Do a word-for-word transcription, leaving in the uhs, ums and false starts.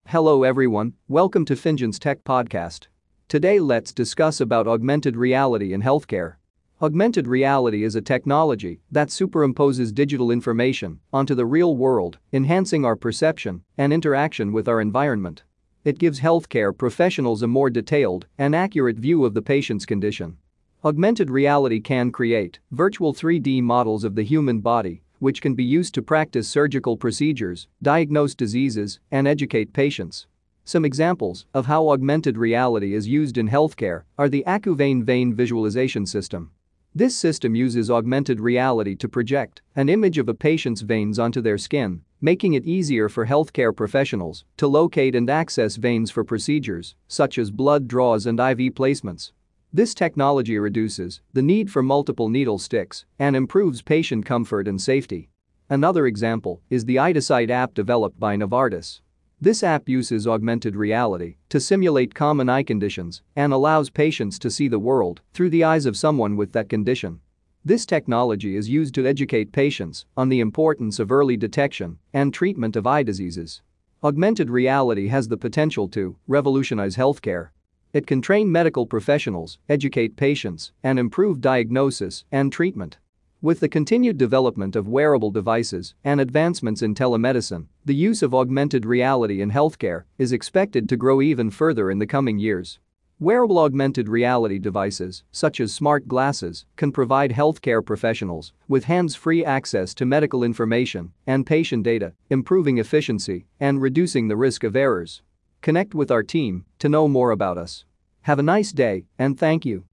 Hello everyone, welcome to Finjan's Tech Podcast. Today let's discuss about augmented reality in healthcare. Augmented reality is a technology that superimposes digital information onto the real world, enhancing our perception and interaction with our environment. It gives healthcare professionals a more detailed and accurate view of the patient's condition. Augmented reality can create virtual three D models of the human body, which can be used to practice surgical procedures, diagnose diseases, and educate patients. Some examples of how augmented reality is used in healthcare are the AcuVein vein visualization system. This system uses augmented reality to project an image of a patient's veins onto their skin, making it easier for healthcare professionals to locate and access veins for procedures such as blood draws and I V placements. This technology reduces the need for multiple needle sticks and improves patient comfort and safety. Another example is the EyeToSight app developed by Novartis. This app uses augmented reality to simulate common eye conditions and allows patients to see the world through the eyes of someone with that condition. This technology is used to educate patients on the importance of early detection and treatment of eye diseases. Augmented reality has the potential to revolutionize healthcare. It can train medical professionals, educate patients, and improve diagnosis and treatment. With the continued development of wearable devices and advancements in telemedicine, the use of augmented reality in healthcare is expected to grow even further in the coming years. Wearable augmented reality devices, such as smart glasses, can provide healthcare professionals with hands-free access to medical information and patient data, improving efficiency and reducing the risk of errors. Connect with our team to know more about us. Have a nice day and thank you.